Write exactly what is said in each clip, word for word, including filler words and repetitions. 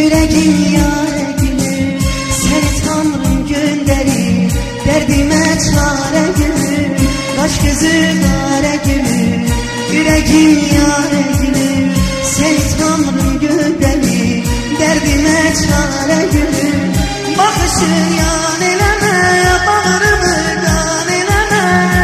Yüreğim yâre gülür, seni Tanrım gönderir. Derdime çare gülür, kaş gözü kare gülür. Yüreğim yâre gülür, seni Tanrım gönderir. Derdime çare gülür. Bakışın yan eleme, bağrımı kan eleme.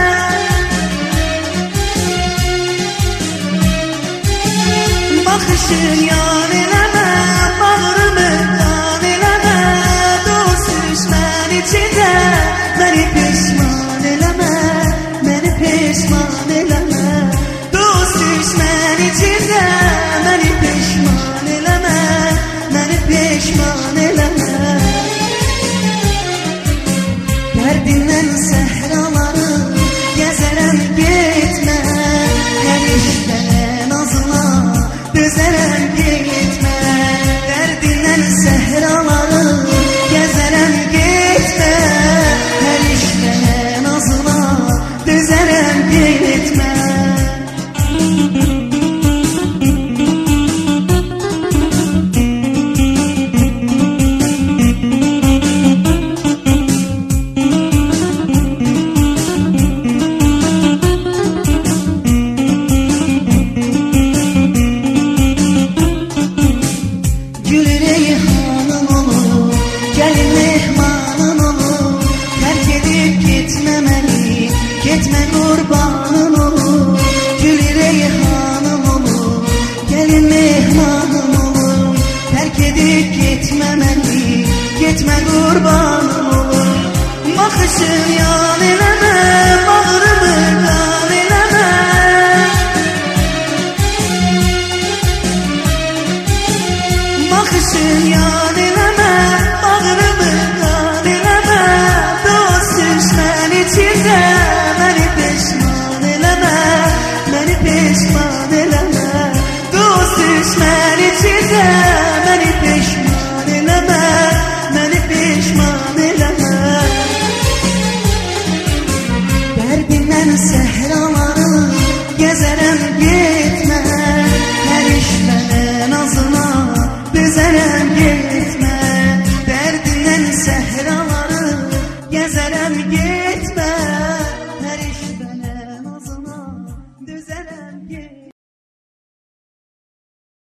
Bakışın yan eleme, bağrımı kan eleme. Dost düşman içinde beni pişman eleme, beni pişman eleme. Dost düşman içinde beni pişman eleme, beni pişman eleme. Derdinden sehraları gezerem gitme, her işten nazına dözerem gitme. Derdinden sehraları gezerem gitme, her işten nazına dözerem gitme. Gitme kurbanın olur, gül reyhanım olur. Gelin mehmanım olur, terk edip gitme beni. Gitme kurbanım olur. Bakışın yan eleme, bağrımı kan eleme. Bakışın yan eleme, bağrımı kan eleme. Dost düşman içinde beni pişman eleme, beni pişman eleme. Dost düşman içinde beni pişman eleme, beni pişman eleme. Derdinden sen